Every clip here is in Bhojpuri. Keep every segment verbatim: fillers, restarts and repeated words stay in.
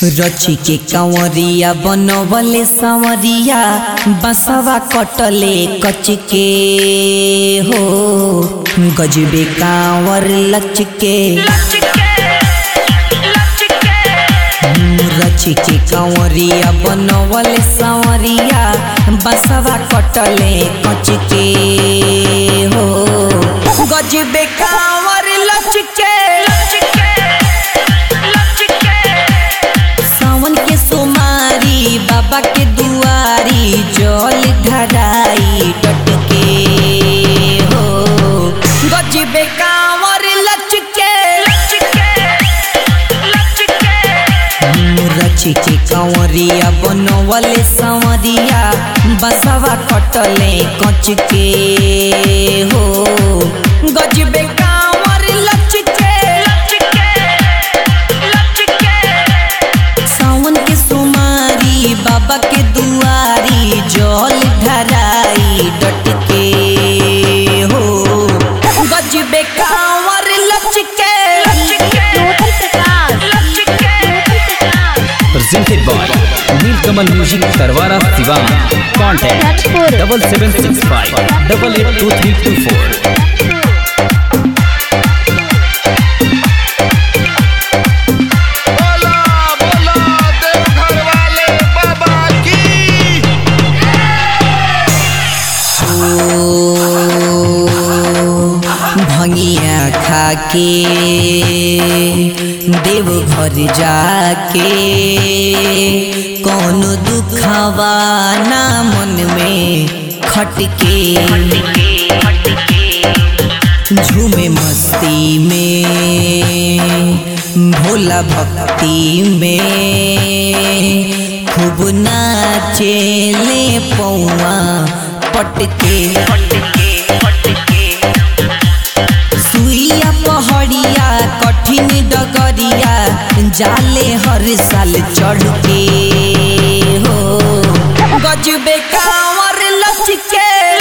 रची के कंवरिया बनवले संवरिया बसवा कटले कच के हो गजबे कांवर लच के रची के कंवरिया बनवले संवरिया बसवा कटले कच के हो गजबे कांवर लच के बाबा के दुआरी जल ढराई टटके हो गजबे कांवर लचके रची के कंवरिया बनवले संवरिया बसवा कटले कच के हो गजबे कांवर लचके बाबा के दुआरी जल ढराई डटके हो गजबे कांवर लचके presented by Nilkamal Music Tarwara Siwan. Contact double seven six five double eight two three two four. भंगिया खाके देव घर जाके कौन दुखवा ना मन में खटके झूमे मस्ती में भोला भक्ति में खूब नाचे ले पौआ पटके सुइया पहाड़िया कठिन डगरिया जाले हर साल चढ़ के हो गजबे कांवर लचके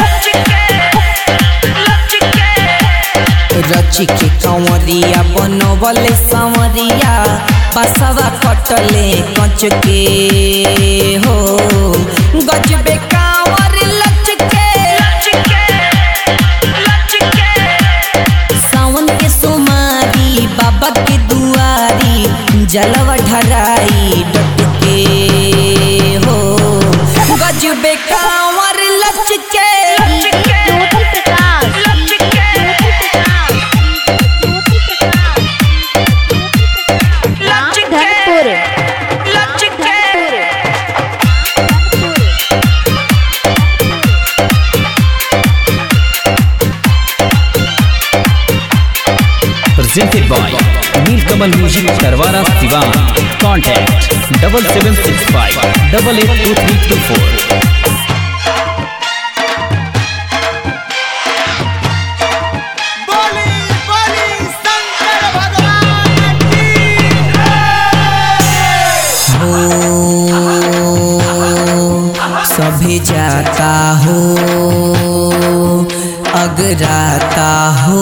रची के कंवरिया बनवले संवरिया बसवा कटले कच के हो गजबे कांवर लचके बाबा के दुआरी जलवा ढराई डटके हो गजबे कांवर लचके Presented by Nilkamal Music Tarwara Siwan. Contact double seven six five double eight two three two four. सभी जाता हो अगराता हो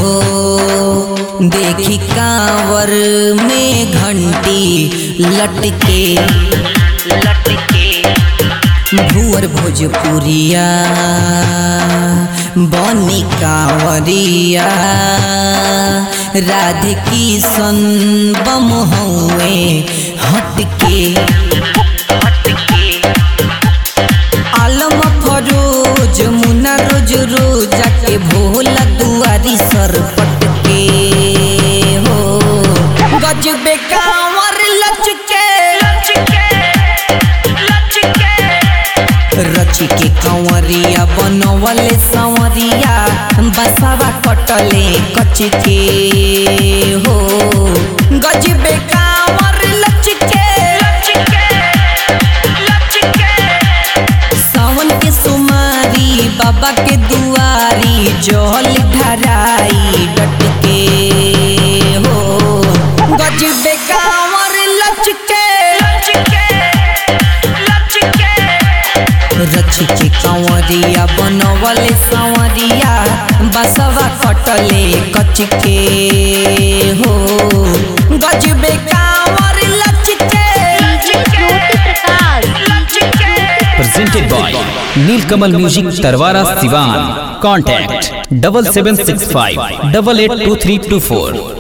देखी कांवर में घंटी लटके भुअर भोजपुरिया बनी कांवरिया राधे किशन बम हुए हटके आलम फरोज मुन्ना रोज रोज के भोला दुआरी सर पटके हो गजबे कांवर लचके रची के कंवरिया बनवले संवरिया बसवा कटले कच के हो गजबे कांवर लचके बाबा के दुआरी जल ढराई डटके हो गजबे कांवर लचके रची के कंवरिया बनवले संवरिया बसवा कटले कच के हो गजबे कांवर लचके। Neelkamal music Tarwara Siwan. Contact double seven six five double eight two three two फोर।